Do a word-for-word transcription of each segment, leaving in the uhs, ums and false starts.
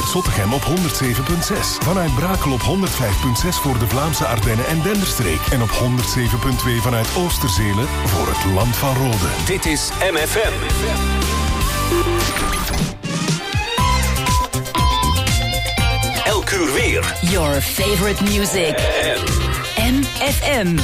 vanuit Zottegem op honderd zeven komma zes. Vanuit Brakel op honderd vijf komma zes voor de Vlaamse Ardennen en Denderstreek. En op honderd zeven komma twee vanuit Oosterzele voor het Land van Rode. Dit is M F M. Elk uur weer. Your favorite music. M F M.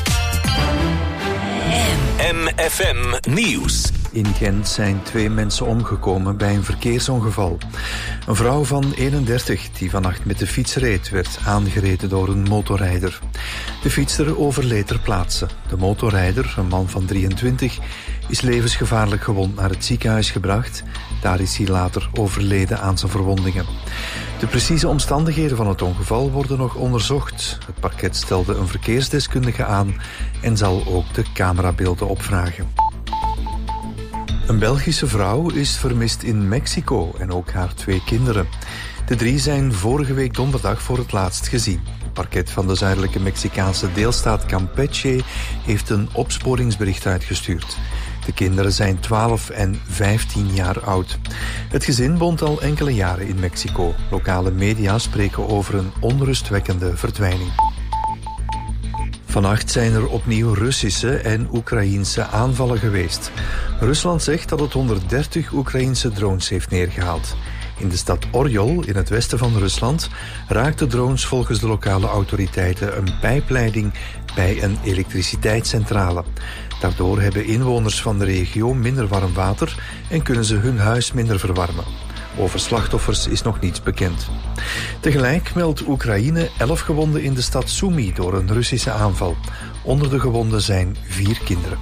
M F M Nieuws. In Gent zijn twee mensen omgekomen bij een verkeersongeval. Een vrouw van eenendertig die vannacht met de fiets reed, werd aangereden door een motorrijder. De fietser overleed ter plaatse. De motorrijder, een man van drieëntwintig, is levensgevaarlijk gewond naar het ziekenhuis gebracht. Daar is hij later overleden aan zijn verwondingen. De precieze omstandigheden van het ongeval worden nog onderzocht. Het parket stelde een verkeersdeskundige aan en zal ook de camerabeelden opvragen. Een Belgische vrouw is vermist in Mexico en ook haar twee kinderen. De drie zijn vorige week donderdag voor het laatst gezien. Het parket van de zuidelijke Mexicaanse deelstaat Campeche heeft een opsporingsbericht uitgestuurd. De kinderen zijn twaalf en vijftien jaar oud. Het gezin woont al enkele jaren in Mexico. Lokale media spreken over een onrustwekkende verdwijning. Vannacht zijn er opnieuw Russische en Oekraïense aanvallen geweest. Rusland zegt dat het honderddertig Oekraïense drones heeft neergehaald. In de stad Oryol, in het westen van Rusland, raakten drones volgens de lokale autoriteiten een pijpleiding bij een elektriciteitscentrale. Daardoor hebben inwoners van de regio minder warm water en kunnen ze hun huis minder verwarmen. Over slachtoffers is nog niets bekend. Tegelijk meldt Oekraïne elf gewonden in de stad Sumy door een Russische aanval. Onder de gewonden zijn vier kinderen.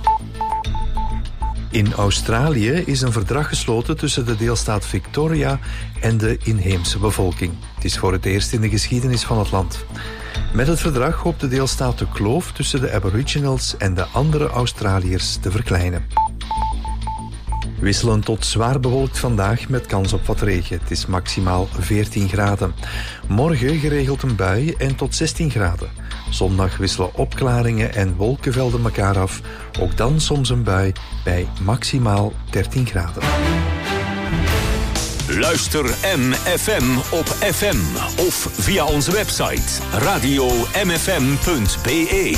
In Australië is een verdrag gesloten tussen de deelstaat Victoria en de inheemse bevolking. Het is voor het eerst in de geschiedenis van het land. Met het verdrag hoopt de deelstaat de kloof tussen de Aboriginals en de andere Australiërs te verkleinen. Wisselen tot zwaar bewolkt vandaag met kans op wat regen. Het is maximaal veertien graden. Morgen geregeld een bui en tot zestien graden. Zondag wisselen opklaringen en wolkenvelden elkaar af. Ook dan soms een bui bij maximaal dertien graden. Luister M F M op F M of via onze website radio m f m punt b e.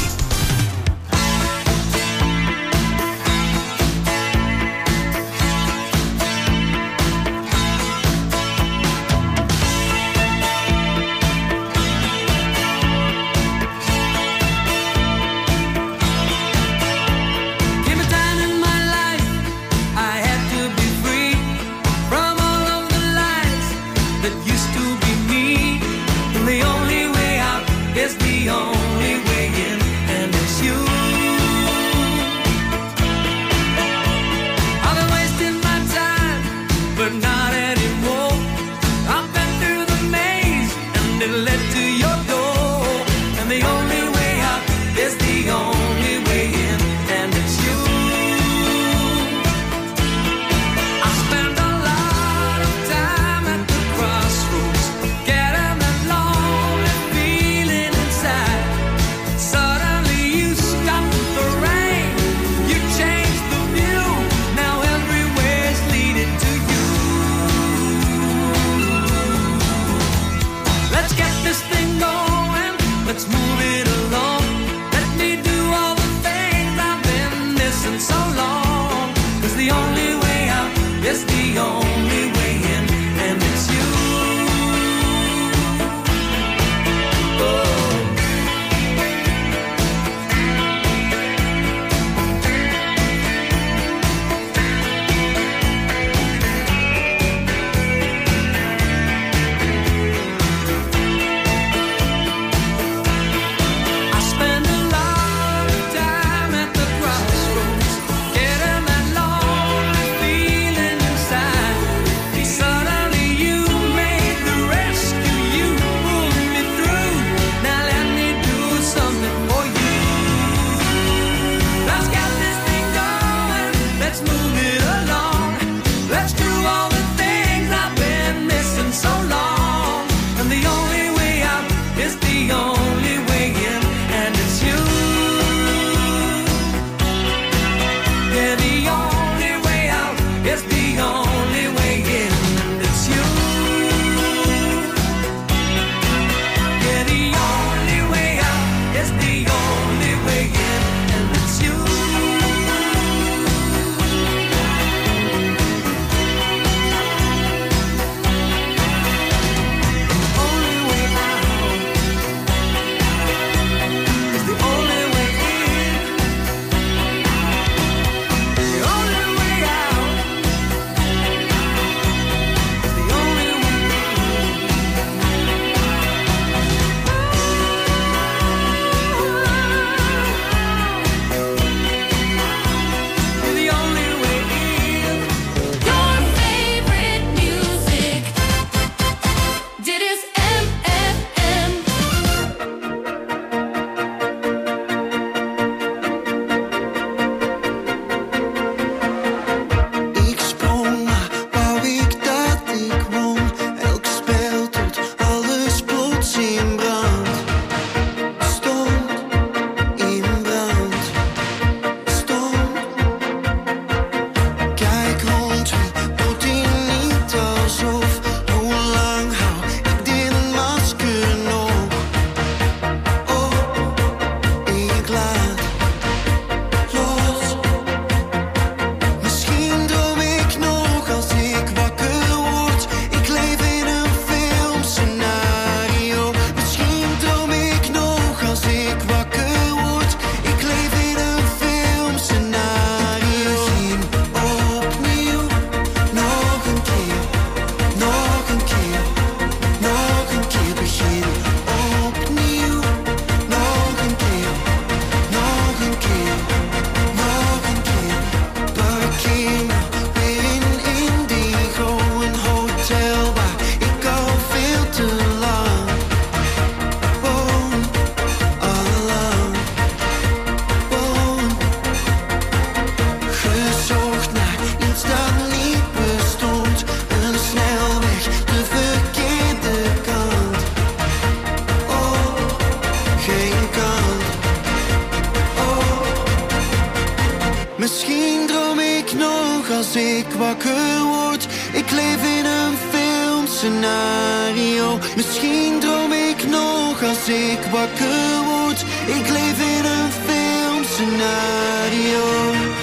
ik wakker word. Ik leef in een filmscenario. Misschien droom ik nog als ik wakker word. Ik leef in een filmscenario.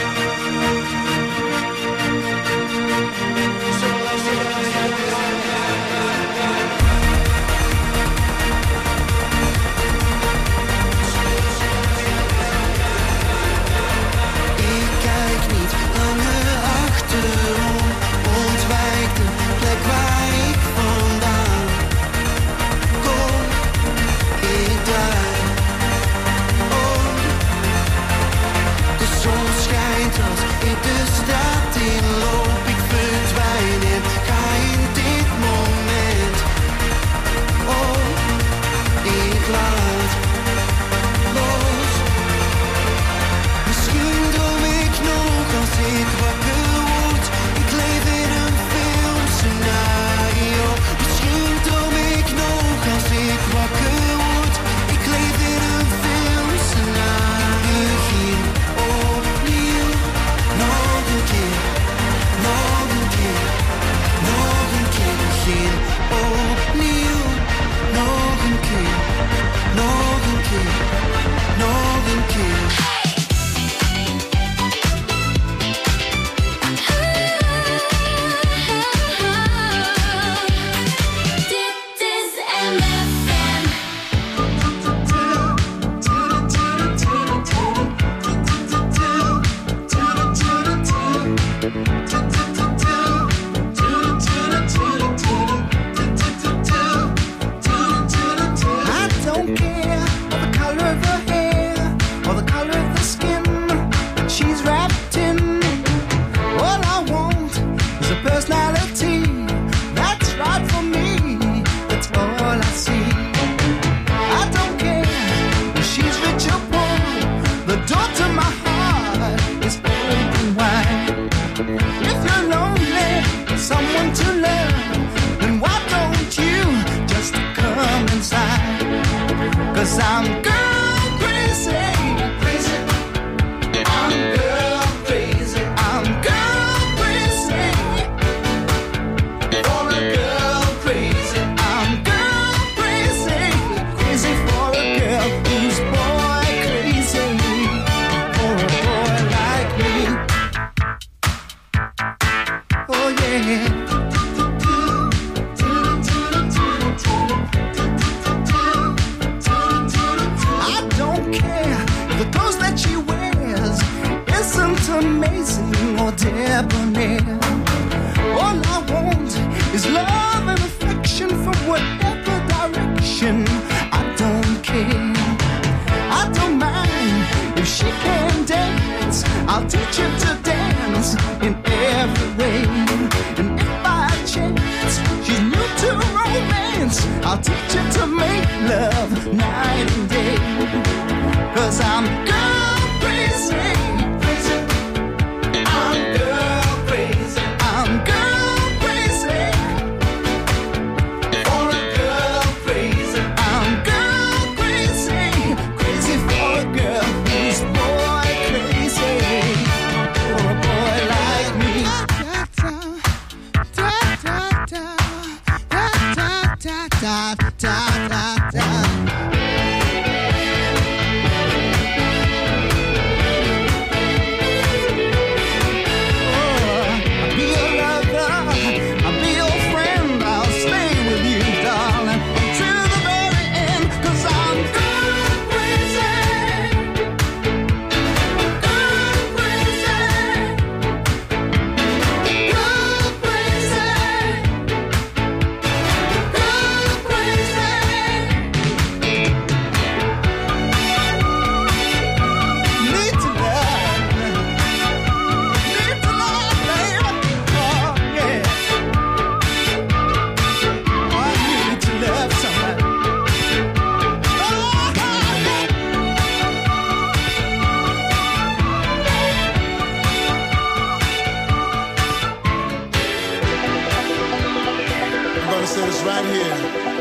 right here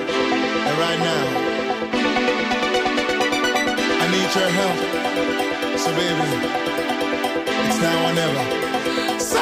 and right now. I need your help. So baby, it's now or never. Sadly.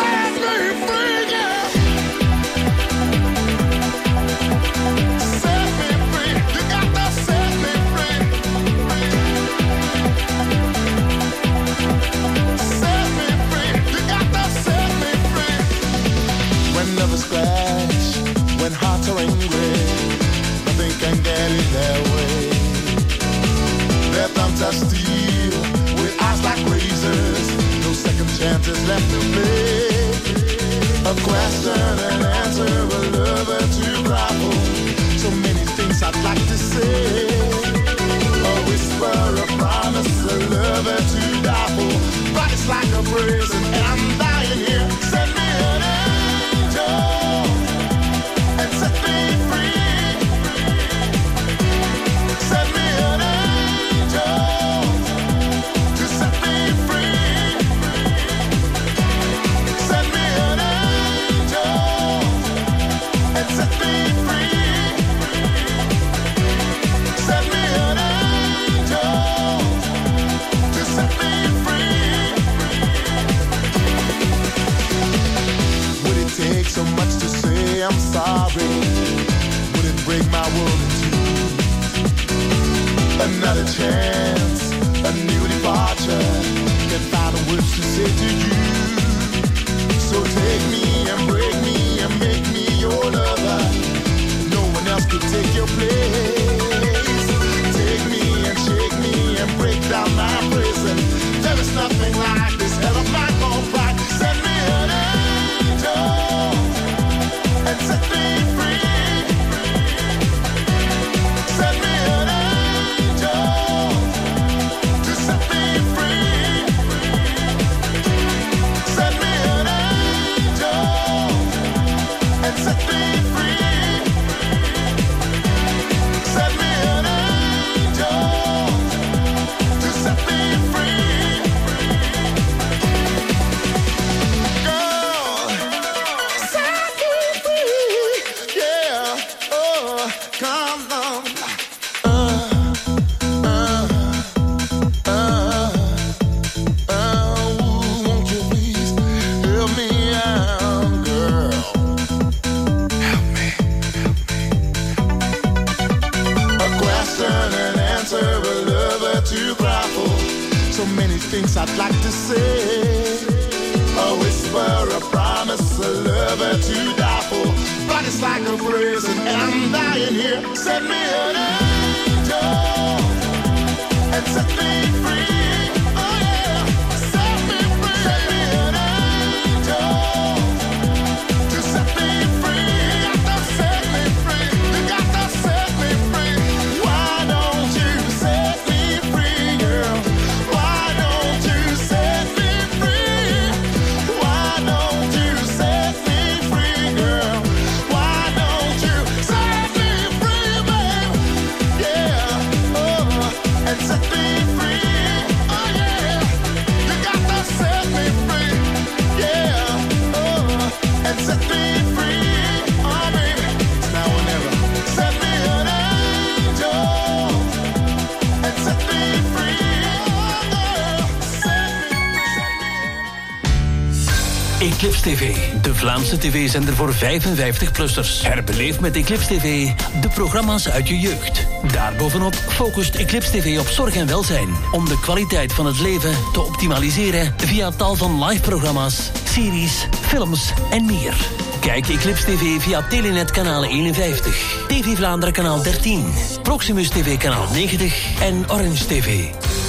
Eclipse T V, de Vlaamse tv-zender voor vijfenvijftig-plussers. Herbeleef met Eclipse T V de programma's uit je jeugd. Daarbovenop focust Eclipse T V op zorg en welzijn, om de kwaliteit van het leven te optimaliseren via tal van live-programma's, series, films en meer. Kijk Eclipse T V via Telenet kanaal eenenvijftig, T V Vlaanderen kanaal dertien, Proximus T V kanaal negentig en Orange T V.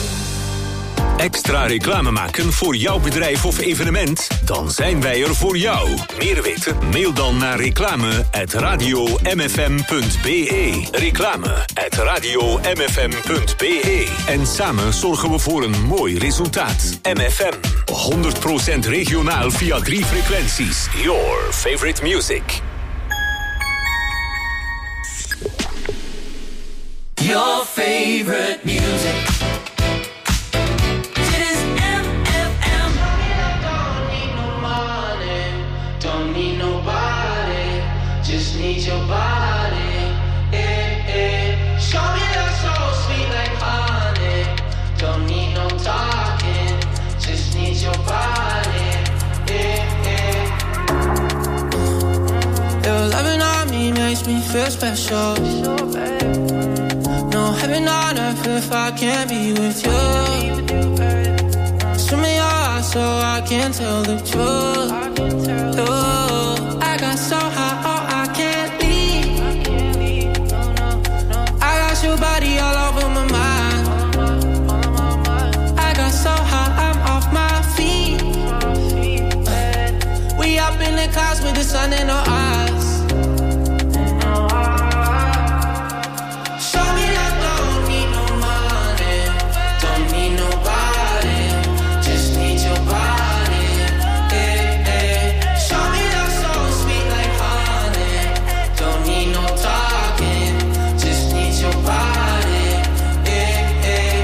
Extra reclame maken voor jouw bedrijf of evenement? Dan zijn wij er voor jou. Meer weten? Mail dan naar reclame at radio m f m punt b e. Reclame at radio m f m punt b e. En samen zorgen we voor een mooi resultaat. M F M, honderd procent regionaal via drie frequenties. Your favorite music. Your favorite music. Need your body, eh, eh. Show me that soul sweet like honey. Don't need no talking, just need your body, eh, eh. feel special. No heaven on earth if I can't be with you. Swim in your eyes so I can tell the truth. Oh, I got so high, oh, I can't leave. I got your body all over my mind. I got so high, I'm off my feet. We up in the clouds with the sun in our eyes. Show me that don't need no money, don't need nobody, just need your body. Eh, eh. Show me that so sweet like honey, don't need no talking, just need your body. Eh, eh.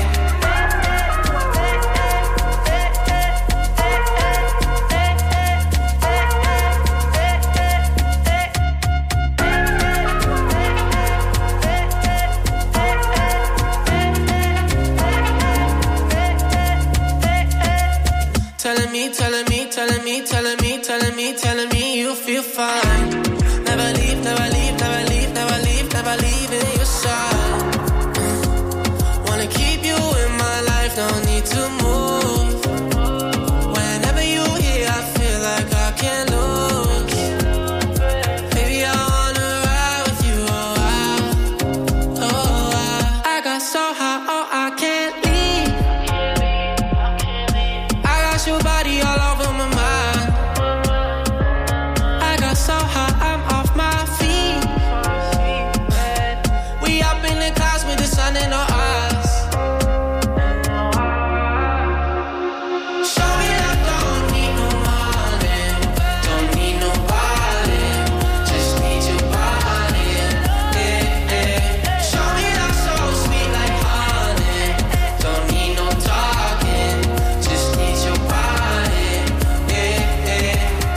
Telling me, telling me, telling me, telling me, telling me, telling me you feel fine. Never leave, never leave, never leave, never leave, never leave in your side. Wanna keep you in my life, don't need to move. Whenever you here, I feel like I can't lose. Baby, I wanna ride with you, oh, I, oh, I, I got so high, oh, I can't leave. I got your body all over my mind. I got so high, I'm off my feet. We up in the clouds with the sun in our eyes. Show me that don't need no money, don't need nobody, just need your body. Eh, eh. Show me that so sweet like honey, don't need no talking, just need your body. Eh, eh.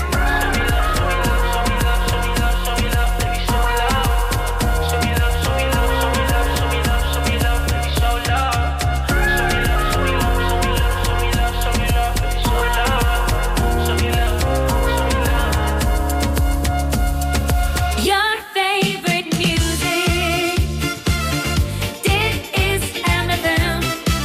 Your favorite music. Dit is M F M.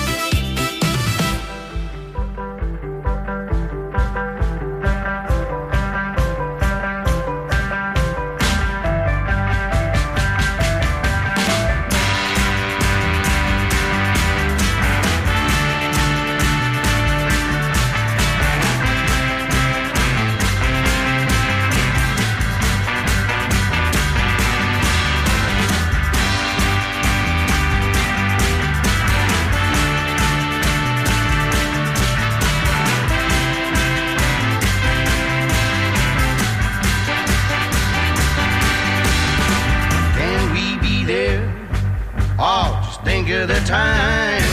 Can we be there? Oh, just think of the time.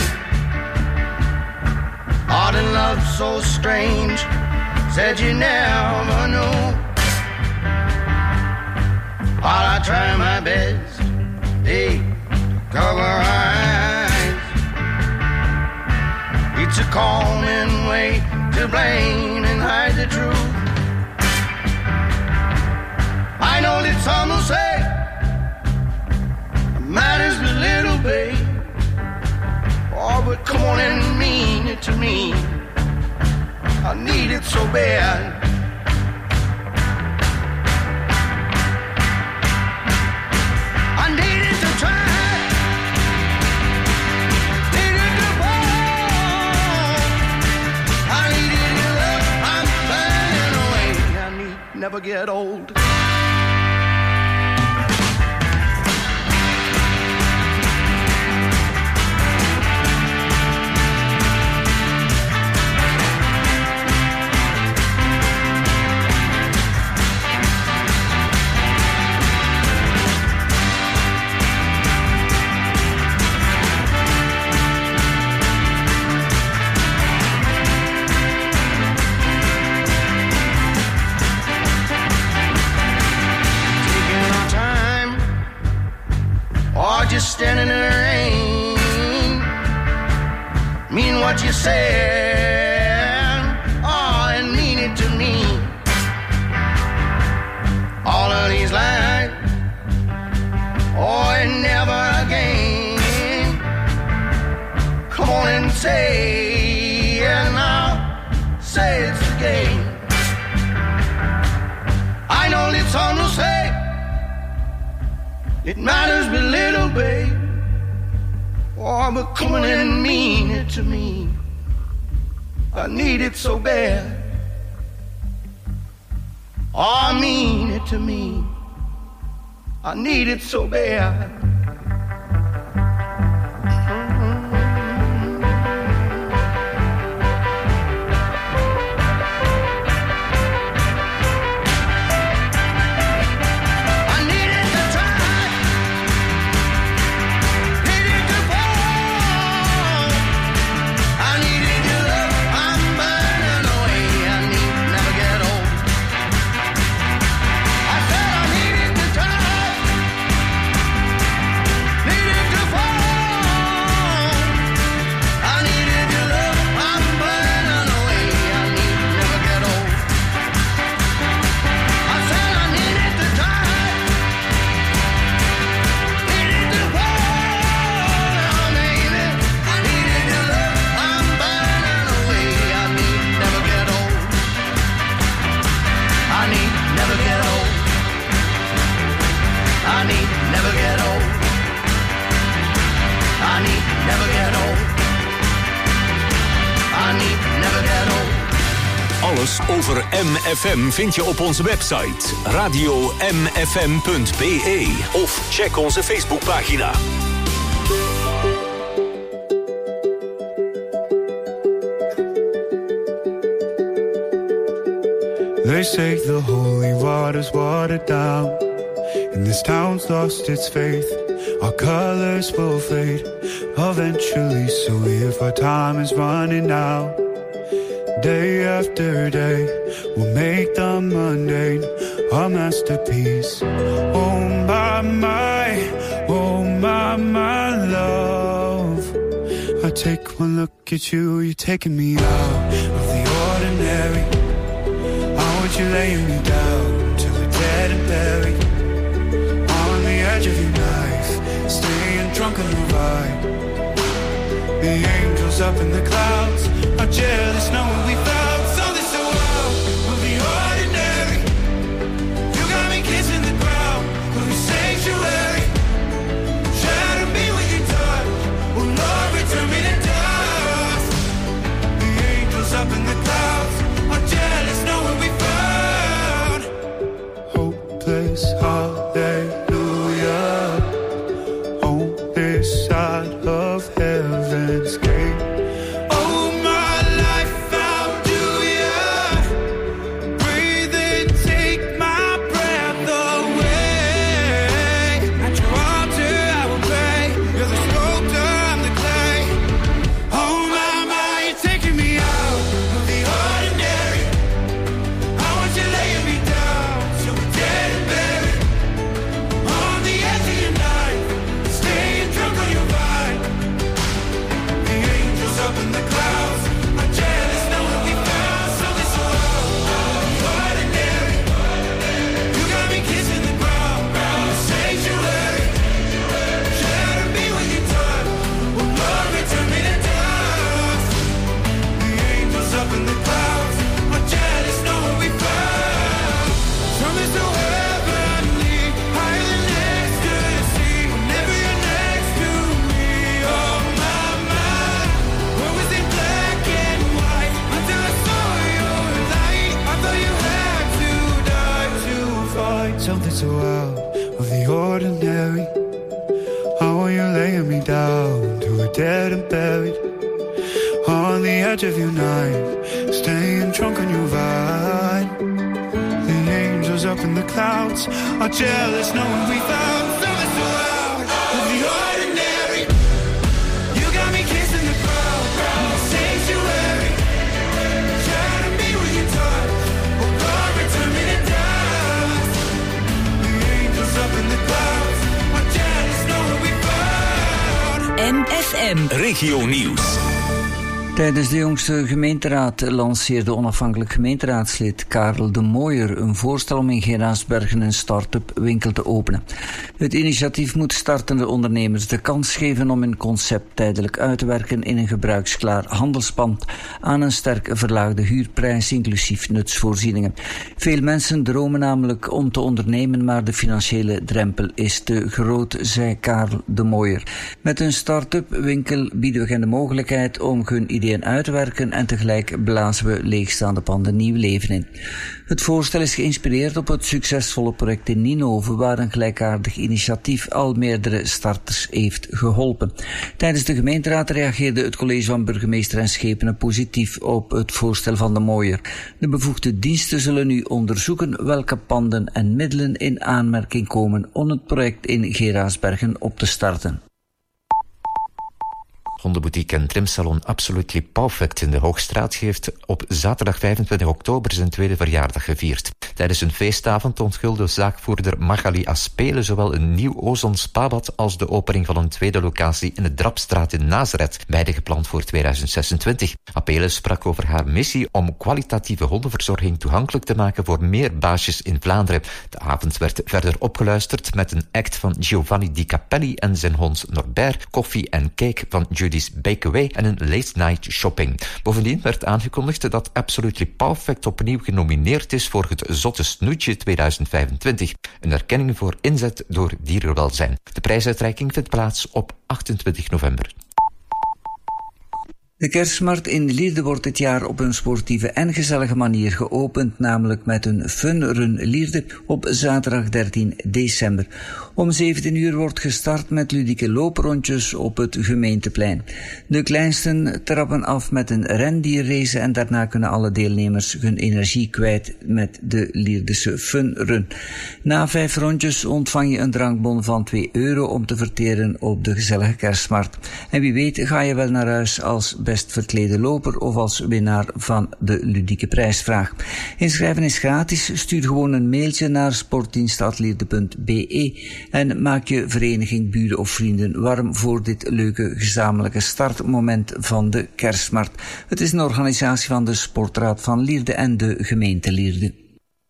Art and love so strange. Said you never know. While I try my best, hey, cover our eyes. It's a common way to blame and hide the truth. I know that some will say matters but little, babe. Oh, but come on and mean it to me. I need it so bad. I need it to try. Need it to fall. I need it to love. I'm burning away. I need never get old. Just standing in the rain, mean what you said, oh, and mean it to me. All of these lies it's on to say it matters but little, babe. Oh, but come and mean it to me. I need it so bad. Oh, I mean it to me. I need it so bad. Alles over M F M vind je op onze website radio m f m punt b e of check onze Facebookpagina. They say the holy water's watered down, and this town's lost its faith. Our colors will fade eventually, so if our time is running out, day after day, we'll make the mundane a masterpiece. Oh my, my, oh my, my love. I take one look at you, you're taking me out of the ordinary. I want you laying me down till we're dead and buried. On the edge of your knife, staying drunk on the ride. The angels up in the clouds are jealous knowing we found something so wild. We'll be ordinary. You got me kissing the ground. We'll be sanctuary. Shadow me with your touch. Oh Lord, return me to dust. The angels up in the clouds are jealous knowing we found hopeless hallelujah on this side of heaven's gate. Something so out of the ordinary. How are you laying me down to a dead and buried? On the edge of your knife, staying drunk on your ride. The angels up in the clouds are jealous knowing we found something so out of the ordinary. You got me kissing the ground, sanctuary. Shadow me with your touch. Oh Lord, return me to dust. The angels up in the clouds are jealous knowing we found M F M Regio Nieuws. Tijdens de jongste gemeenteraad lanceerde onafhankelijk gemeenteraadslid Karel de Mooijer een voorstel om in Geraardsbergen een start-up winkel te openen. Het initiatief moet startende ondernemers de kans geven om hun concept tijdelijk uit te werken in een gebruiksklaar handelspand aan een sterk verlaagde huurprijs inclusief nutsvoorzieningen. Veel mensen dromen namelijk om te ondernemen, maar de financiële drempel is te groot, zei Karel de Mooijer. Met een start-up winkel bieden we hen de mogelijkheid om hun ideeën uit te werken en tegelijk blazen we leegstaande panden nieuw leven in. Het voorstel is geïnspireerd op het succesvolle project in Ninove, waar een gelijkaardig initiatief al meerdere starters heeft geholpen. Tijdens de gemeenteraad reageerde het college van burgemeester en schepenen positief op het voorstel van de Mooijer. De bevoegde diensten zullen nu onderzoeken welke panden en middelen in aanmerking komen om het project in Geraardsbergen op te starten. Hondenboutique en trimsalon Absolutely Perfect in de Hoogstraat heeft op zaterdag vijfentwintig oktober zijn tweede verjaardag gevierd. Tijdens een feestavond onthulde zaakvoerder Magali Aspelen zowel een nieuw ozon spabad als de opening van een tweede locatie in de Drapstraat in Nazareth, beide gepland voor tweeduizend zesentwintig. Apelen sprak over haar missie om kwalitatieve hondenverzorging toegankelijk te maken voor meer baasjes in Vlaanderen. De avond werd verder opgeluisterd met een act van Giovanni Di Capelli en zijn hond Norbert, koffie en cake van Judy's Bakeaway en een late night shopping. Bovendien werd aangekondigd dat Absolutely Perfect opnieuw genomineerd is voor het Zotte Snoetje tweeduizend vijfentwintig, een erkenning voor inzet door dierenwelzijn. De prijsuitreiking vindt plaats op achtentwintig november. De kerstmarkt in Lierde wordt dit jaar op een sportieve en gezellige manier geopend, namelijk met een funrun Lierde op zaterdag dertien december. Om zeventien uur wordt gestart met ludieke looprondjes op het gemeenteplein. De kleinsten trappen af met een rendierrace en daarna kunnen alle deelnemers hun energie kwijt met de Lierdese funrun. Na vijf rondjes ontvang je een drankbon van twee euro om te verteren op de gezellige kerstmarkt. En wie weet ga je wel naar huis als best verklede loper of als winnaar van de ludieke prijsvraag. Inschrijven is gratis. Stuur gewoon een mailtje naar sportdienst.lierde punt be en maak je vereniging, buren of vrienden warm voor dit leuke gezamenlijke startmoment van de kerstmarkt. Het is een organisatie van de Sportraad van Lierde en de gemeente Lierde.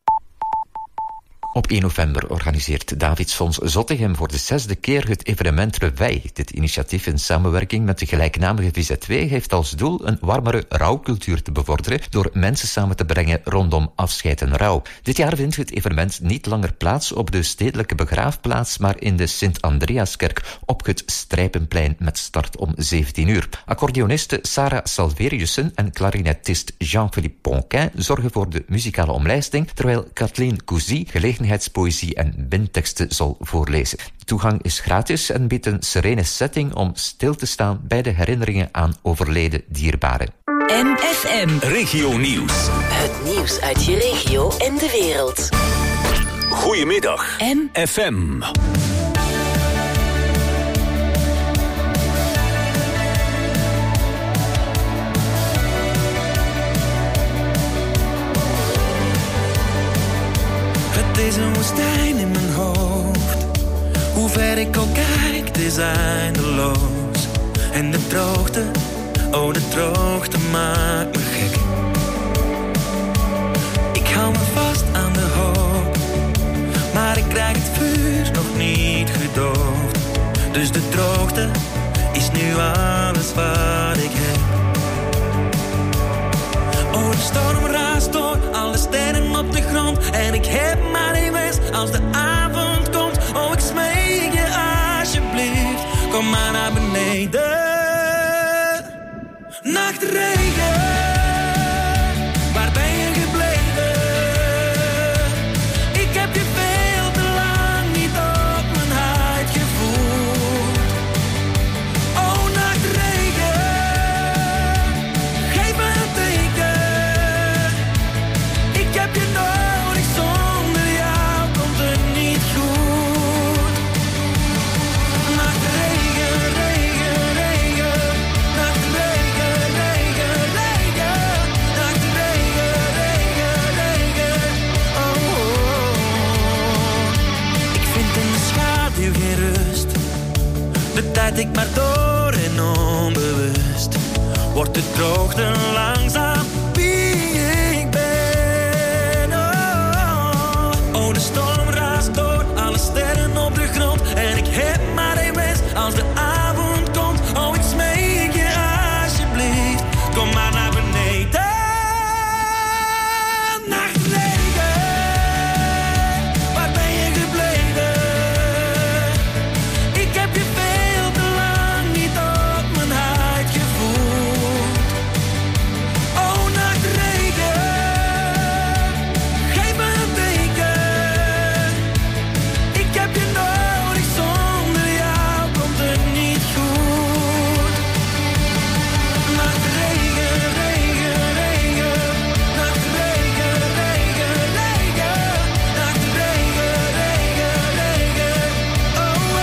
Op één november organiseert Davidsfonds Zottegem voor de zesde keer het evenement Reveil. Dit initiatief in samenwerking met de gelijknamige V Z W heeft als doel een warmere rouwcultuur te bevorderen door mensen samen te brengen rondom afscheid en rouw. Dit jaar vindt het evenement niet langer plaats op de stedelijke begraafplaats, maar in de Sint-Andreaskerk op het Strijpenplein met start om zeventien uur. Accordeoniste Sarah Salveriussen en clarinetist Jean-Philippe Ponquin zorgen voor de muzikale omlijsting, terwijl Kathleen Cousy gelegenheidspoëzie en bindteksten zal voorlezen. De toegang is gratis en biedt een serene setting om stil te staan bij de herinneringen aan overleden dierbaren. M F M Regio Nieuws. Het nieuws uit je regio en de wereld. Goedemiddag. M F M. Het is een woestijn in mijn hoofd. Hoe ver ik ook kijk, het is eindeloos. En de droogte, oh de droogte maakt me gek. Ik hou me vast aan de hoop, maar ik krijg het vuur nog niet gedoofd. Dus de droogte is nu alles wat ik heb. Oh, de storm raast door, alle sterren op de grond. En ik heb maar één wens als de avond komt. Oh, ik smeek je alsjeblieft, kom maar naar beneden. Nachtregen, waar ben je gebleven? Ik heb je veel te lang niet op mijn huid gevoeld. Oh, nachtregen, geef me een teken. Ik heb je nodig, zonder jou komt het niet goed. Nachtregen, regen, regen. Nachtregen, regen, regen. Nachtregen, regen, regen. Oh, oh, oh. Ik vind in de schaduw geen rust. De tijd ik maar door en onbewust. wordt de droogte langzaam wie ik ben. Oh, oh, de storm raast door, alle sterren op de grond. En ik heb maar één wens als de avond komt. Oh, ik smeek je alsjeblieft, kom maar naar beneden. Nachtregen, waar ben je gebleven? Ik heb je veel te lang niet op mijn huid gevoeld. Oh, nachtregen, geef me een teken. Ik heb je nodig, zonder jou komt het niet goed. Nachtregen, regen, regen. Nachtregen, regen, regen. Nachtregen, regen, regen. Oh, oh,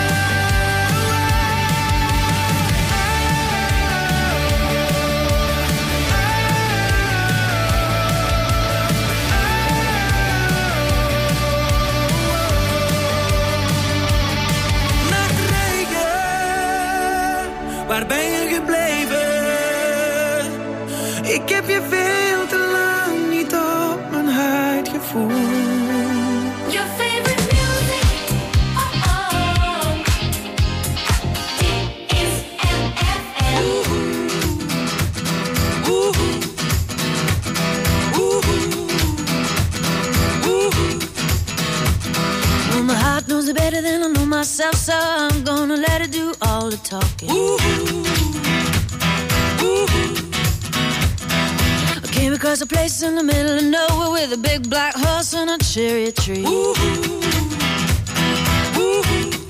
Nachtregen, waar ben je gebleven? Ik heb je veel te lang niet op mijn huid gevoeld. Your favorite music, oh oh, it is M F M. Ooh, ooh, ooh. Well, my heart knows it better than I know myself, so I'm gonna let it do all the talking. Ooh, ooh. I came across a place in the middle of nowhere with a big black horse and a cherry tree. Ooh, ooh.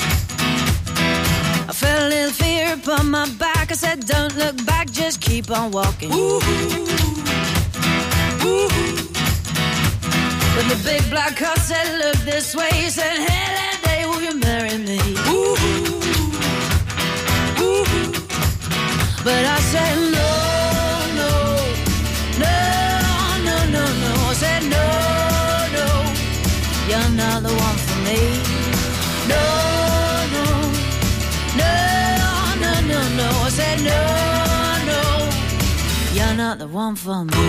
I felt a little fear upon my back. I said, don't look back, just keep on walking. Ooh, ooh. But the big black horse said, look this way. He said, hey, that day will you marry me? Ooh, ooh. But I said, no, no, no, no, no, no. I said, no, no, you're not the one for me. No, no, no, no, no, no. I said, no, no, you're not the one for me.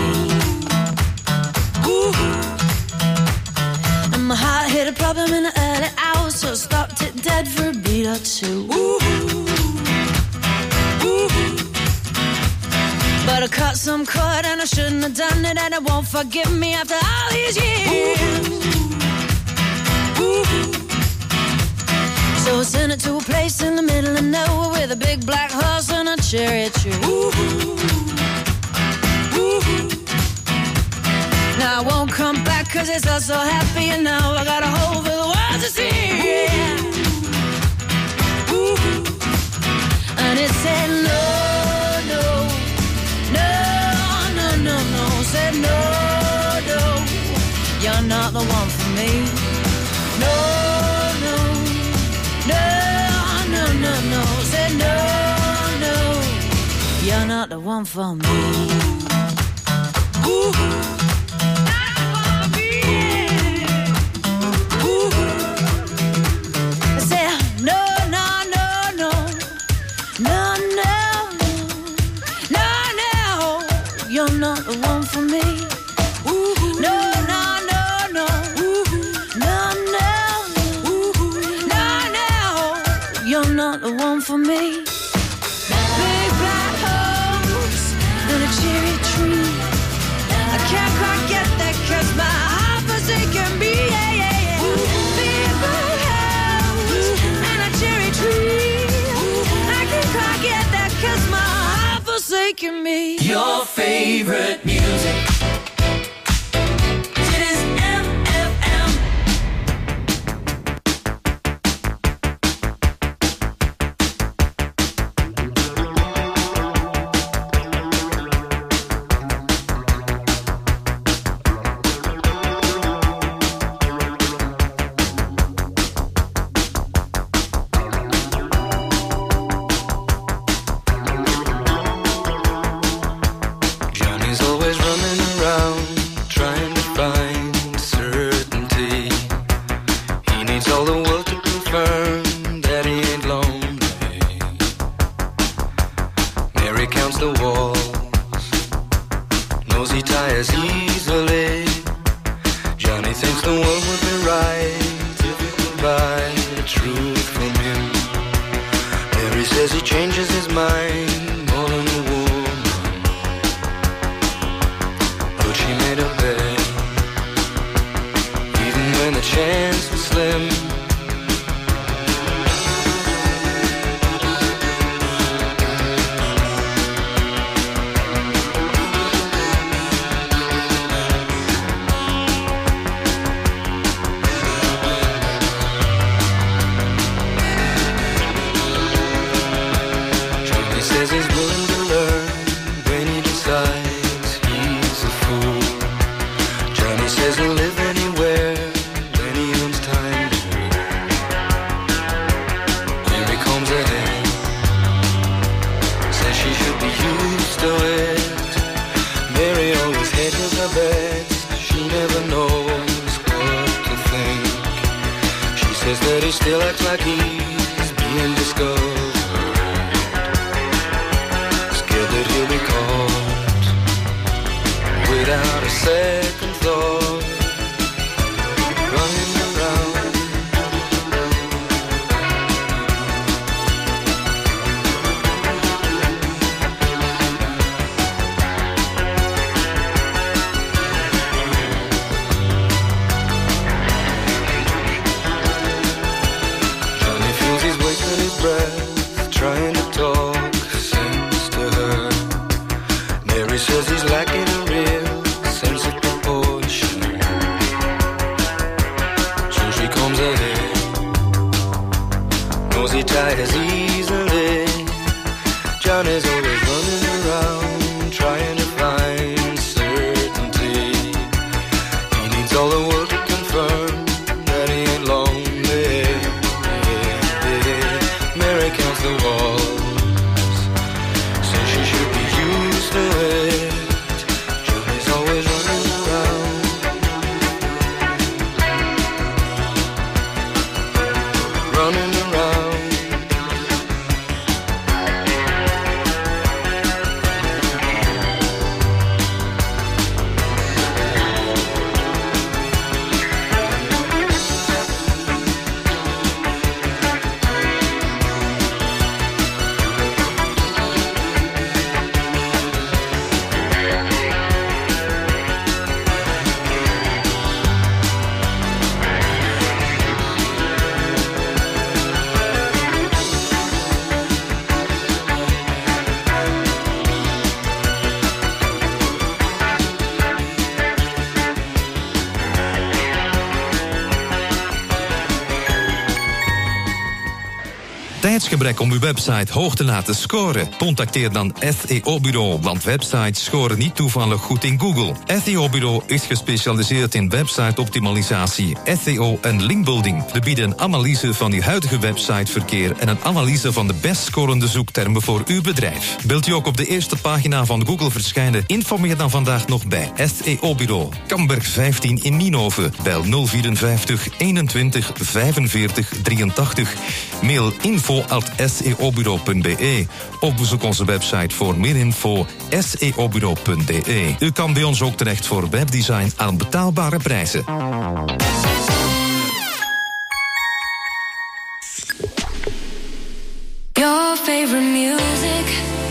Ooh. And my heart hit a problem in the early hours, so I stopped it dead for a beat or two. Ooh, ooh. But I cut some cord and I shouldn't have done it, and it won't forgive me after all these years. Ooh, ooh. So I sent it to a place in the middle of nowhere with a big black horse and a cherry tree. Ooh, ooh. Now I won't come back cause it's all so happy, and now I got a hole for the world to see. Yeah. Ooh. And it said no, no, no, no, no, no. Said no, no, you're not the one for me. No, no, no, no, no, no. Said no, no, you're not the one for me. Ooh. You're not the one for me. Ooh. No, no, no, no. Ooh. No, no. Ooh. No, no. You're not the one for me. Big black horse and a cherry tree. I can't quite get that cause my heart forsaken me. Yeah, yeah, yeah. Big black horse and a cherry tree. I can't quite get that cause my heart forsaken me. Your favorite music. It is M F M. the walls. Knows he tires easily. Johnny thinks the world would be right if he could buy the truth from him. Mary says he changes his mind more than a woman, but she made a bet, even when the chance was slim. He's willing to learn when he decides he's a fool. Johnny says he'll live anywhere when he owns time to. Here he comes ahead, says she should be used to it. Mary always hedges her bets, she never knows what to think. She says that he still acts like he's being discovered, that he'll be caught without a second thought, running around. Johnny feels he's wasting his breath trying to talk sense to her. Mary says he's lacking a real sense of proportion, so she comes ahead. Knows he tires easily. Johnny's always running around trying to find certainty. He needs all the world to confirm that he ain't lonely. Mary counts the walls, says she should be used to it. Johnny's always running around, running around. Tijdsgebrek om uw website hoog te laten scoren? Contacteer dan S E O-bureau, want websites scoren niet toevallig goed in Google. S E O-bureau is gespecialiseerd in website-optimalisatie, S E O en linkbuilding. We bieden een analyse van uw huidige websiteverkeer en een analyse van de best scorende zoektermen voor uw bedrijf. Wilt u ook op de eerste pagina van Google verschijnen? Informeer dan vandaag nog bij S E O-bureau. Kamberg vijftien in Nienhoven. Bel nul vierenvijftig eenentwintig vijfenveertig drieëntachtig. Mail info at s e o bureau punt b e. Of bezoek onze website voor meer info s e o bureau punt b e. U kan bij ons ook terecht voor webdesign aan betaalbare prijzen. Your favorite music.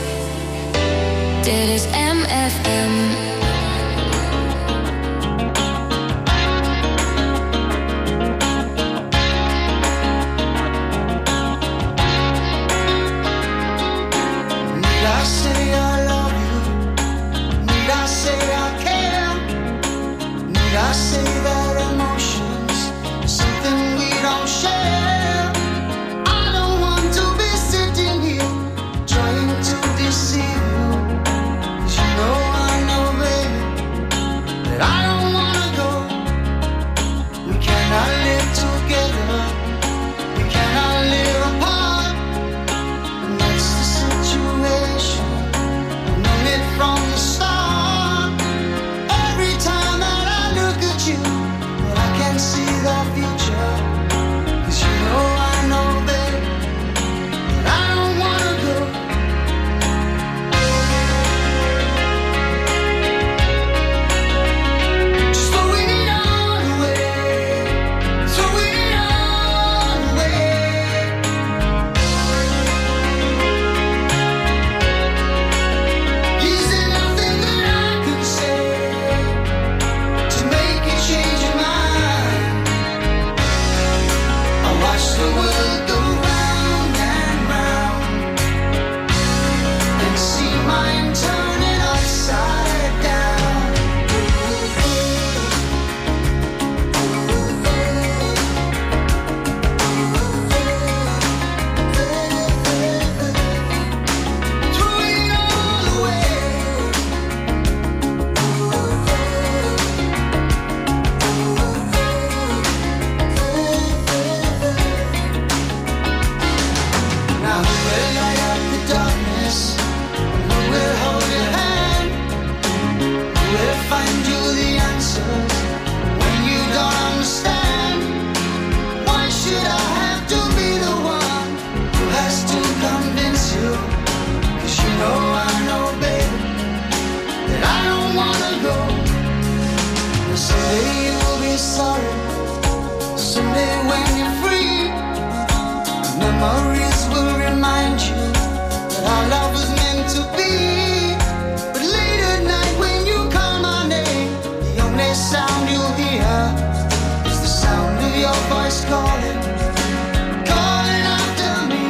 Dit is M F M. I say I love you? Need I say I care? Need I say that emotions are something we don't share? I don't want to be sitting here trying to deceive you. will light up the darkness? Who will hold your hand? Who will find you the answers when you don't understand? Why should I have to be the one who has to convince you? 'Cause you know I know, baby, that I don't wanna go. And someday you will be sorry. Someday when you're free, memories will remind you that our love was meant to be. But late at night when you call my name, the only sound you'll hear is the sound of your voice calling, calling after me.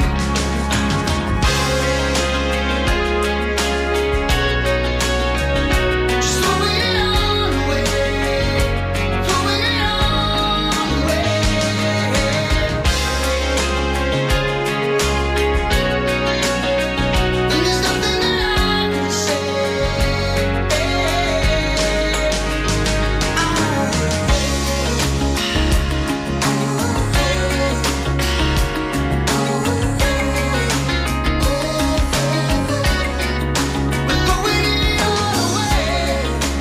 Just throwing it all away, throwing it all away. And there's nothing that I can say. We're throwing it all away.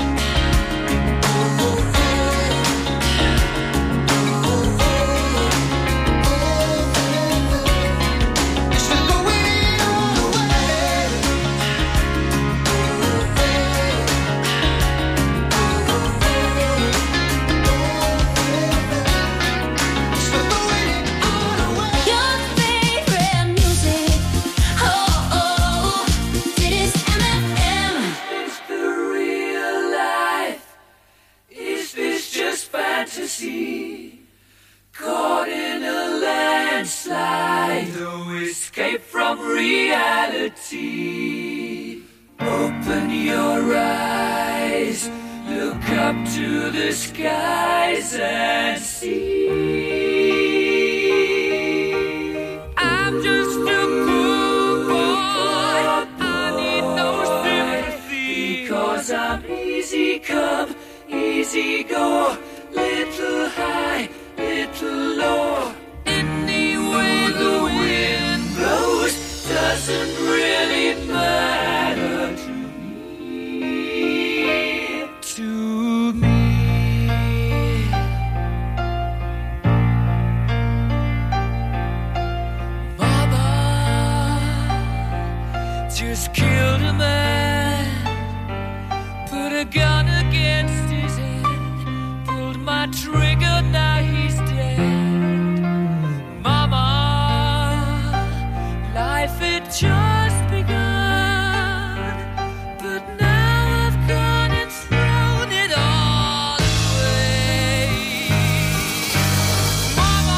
Yes, we're throwing it all away. Yes, we're throwing it all away. Your favorite music. Oh, oh, it is M F M. Is the real life? Is this just fantasy? Caught in a landslide, no escape from reality. Open your eyes, look up to the skies and see. I'm just a poor boy, I need no sympathy. Because I'm easy come, easy go, little high, little low. Any way the wind blows doesn't really matter to me. To me. Mama just killed a man, put a gun against his head, pulled my trigger, now he's dead. Mama, life had just begun, but now I've gone and thrown it all away. Mama,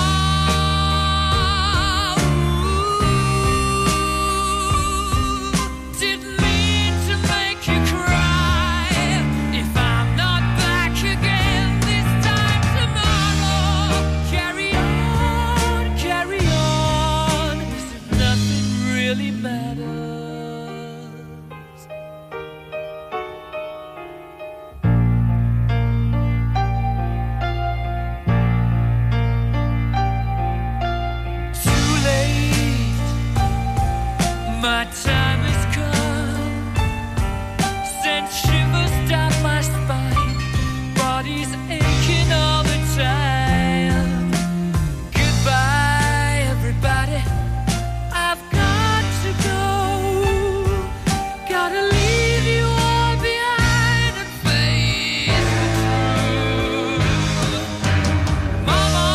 ooh, didn't mean to make you cry. If I'm not back again this time tomorrow, carry on, carry on, as if nothing really matters. Too late, my time has come. Sent shivers down my spine, body's aching all the time. Goodbye, everybody, I've got to go. Gotta leave you all behind and face the truth. Mama,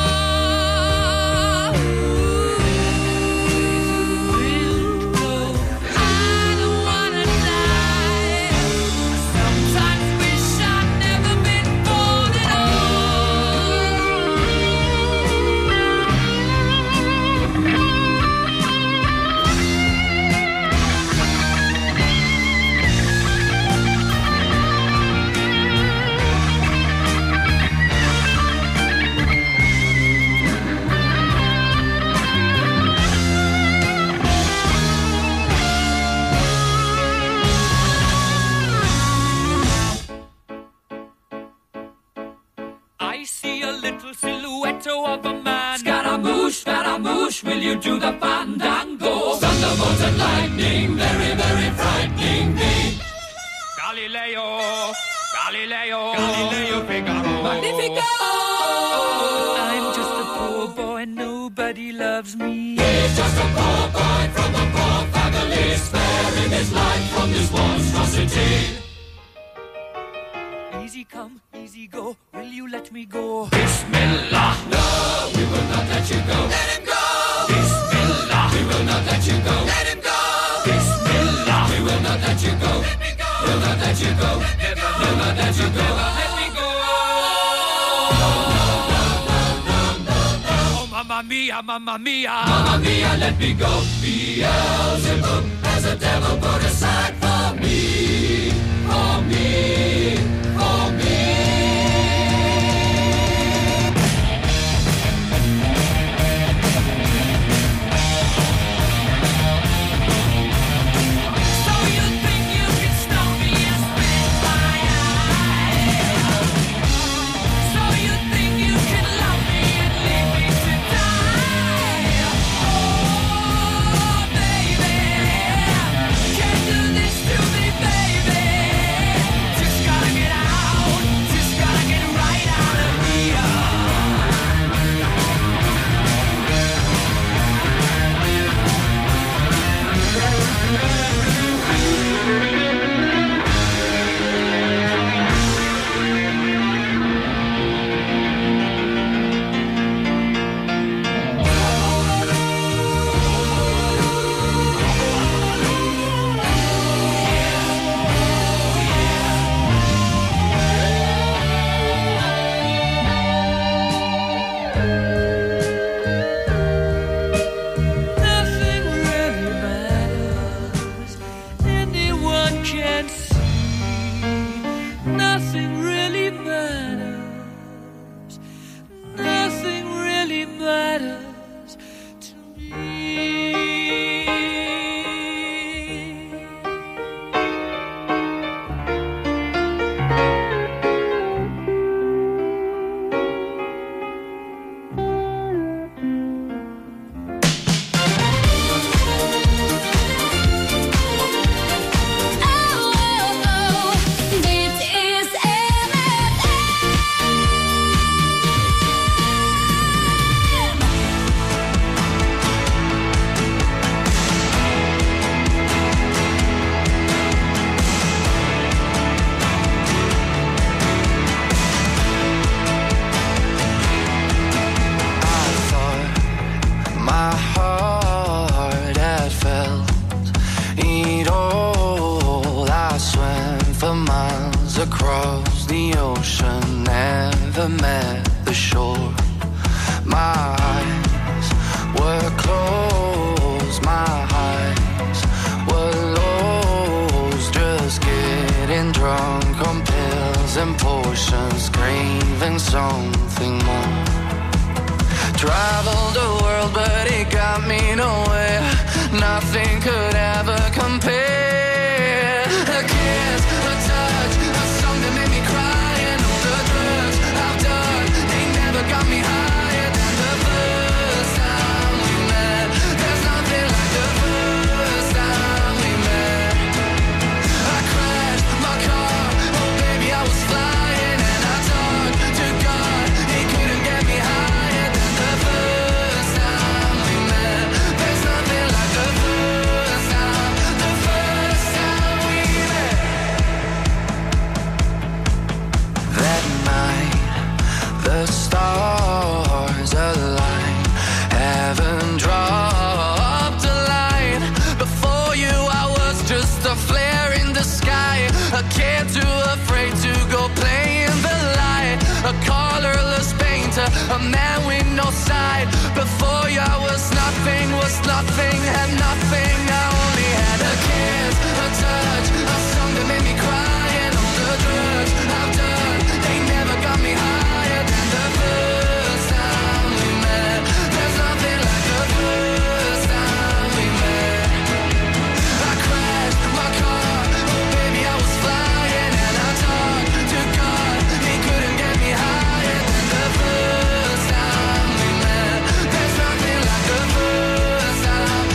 ooh, I don't wanna die. Sometimes wish I'd never been born at I see a little silhouette of a man. Scaramouche, Scaramouche, will you do the fandango? Galileo, Galileo, Galileo Figaro. Magnifico! I'm just a poor boy and nobody loves me. He's just a poor boy from a poor family, sparing his life from this monstrosity. Easy come, easy go, will you let me go? Bismillah, no, we will not let you go. Let him go. Bismillah, we will not let you go. Let him go. Bismillah, we will not let you go. Let me go. We'll not let you go. Never, we'll not let you go. Let me go. No, no, no, no, no, no, no. Oh, mamma mia, mamma mia. Mamma mia, let me go. Beelzebub has a devil put aside for me, for me, for me. A man with no side. Before you I was nothing, was nothing, had nothing. I only had a kiss, a touch, a song that made me cry. And all the drugs I've done, they never got me higher than the first time we met. There's nothing like the first time we met. I crashed my car, oh baby I was flying. And I talked to God, he couldn't get me higher than the first time we met. There's nothing like the first time.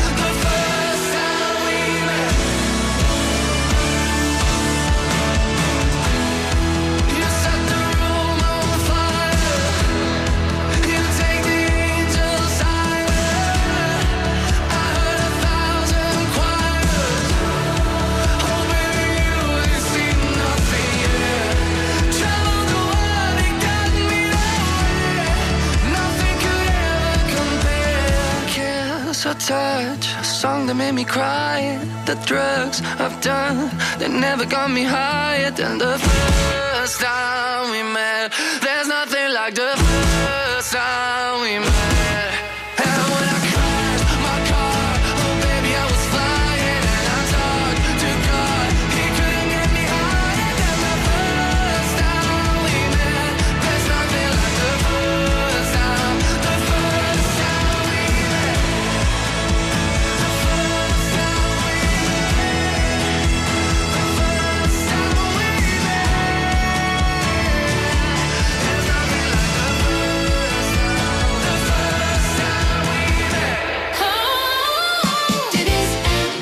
your touch, a song that made me cry. The drugs I've done, they never got me higher than the first time we met. There's nothing like the first time we met. And when I crashed my car, oh baby I was flying. And I talked to God, he couldn't get me higher than the first time we met. There's nothing like the first time, the first time we met. The first time we met. The first time we met. There's nothing like the first time, the first time we met. Dit is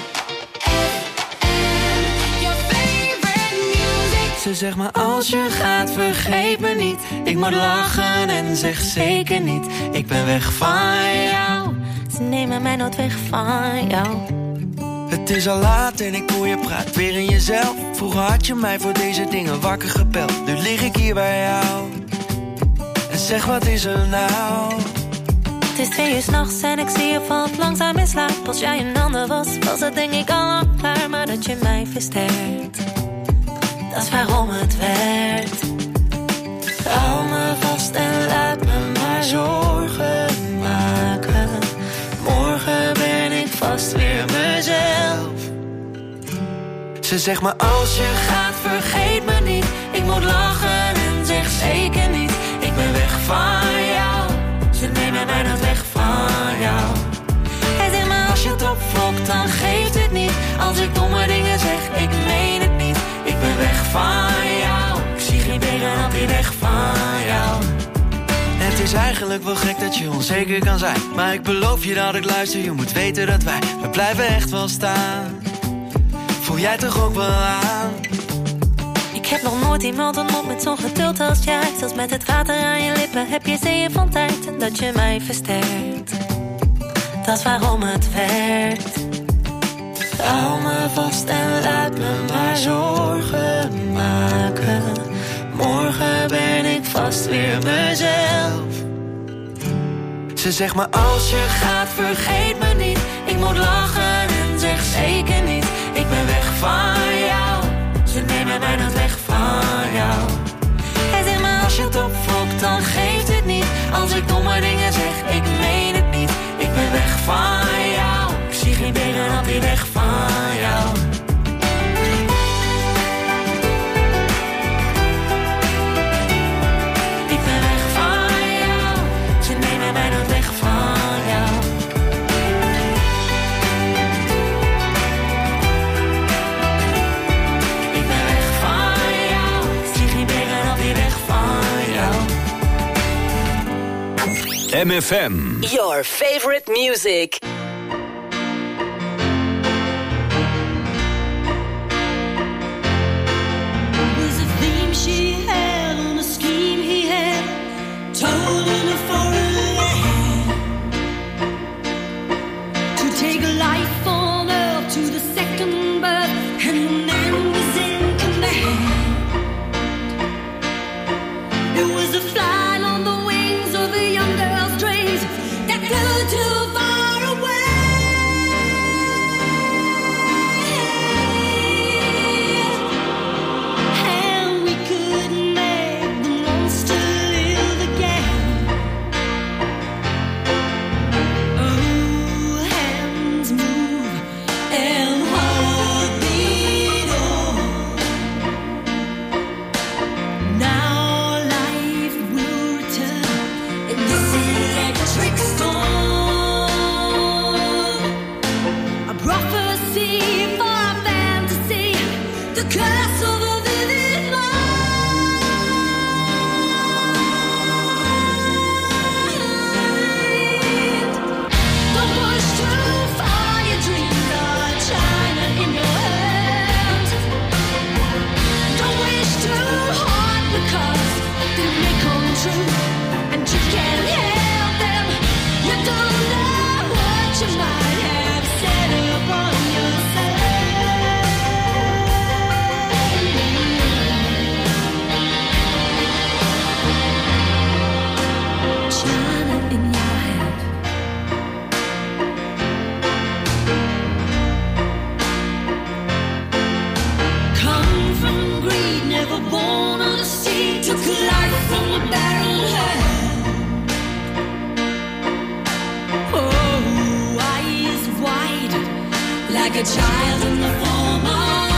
M F M, your favorite music. Ze zegt maar als je gaat vergeet me niet. Ik moet lachen en zeg zeker niet. Ik ben weg van jou. Ze nemen mij nooit weg van jou. Het is al laat en ik hoor je praat weer in jezelf. Vroeger had je mij voor deze dingen wakker gebeld. Nu lig ik hier bij jou. En zeg wat is er nou? Het is twee uur 's nachts en ik zie je valt langzaam in slaap. Als jij een ander was, was het denk ik al lang klaar. Maar dat je mij versterkt, dat is waarom het werkt. Hou me vast en laat me maar zorgen maken. Morgen ben ik vast weer mezelf. Ze zegt maar als je gaat vergeet me niet. Ik moet lachen en zeg zeker niet. Ik ben weg van jou. Ze nemen mij nooit weg van jou. Hij zegt maar Als je het opvlokt dan geeft het niet. Als ik domme dingen zeg, ik meen het niet. Ik ben weg van jou. Ik zie geen tegenop die weg van jou. Het is eigenlijk wel gek dat je onzeker kan zijn. Maar ik beloof je dat ik luister. Je moet weten dat wij, we blijven echt wel staan. Voel jij toch ook wel aan? ik heb nog nooit iemand ontmoet met zo'n geduld als jij. Zelfs met het water aan je lippen heb je zeeën van tijd. En dat je mij versterkt, dat is waarom het werkt. Hou me vast en laat me maar zorgen maken. Morgen ben ik vast weer mezelf. Ze zegt maar als je gaat vergeet me niet. Ik moet lachen en zeg zeker niet. Ik ben weg van jou. Ze nemen mij nooit weg van jou. Hij zegt maar Als je het opvlokt dan geeft het niet. Als ik domme dingen zeg, ik meen het niet. Ik ben weg van jou. Ik zie geen tegenop die weg van jou. Ik ben weg van jou. Ze nemen mij nooit weg van jou. Ik ben weg van jou. Zie geen tegenop die weg van jou. M F M. Your favorite music. Was a theme she had on a scheme he had, told in a foreign land, to take a life on earth to the second birth, and the man was in command. It was a flight on the wings of a young girl's dreams that flew too far away. like a child in the full moon.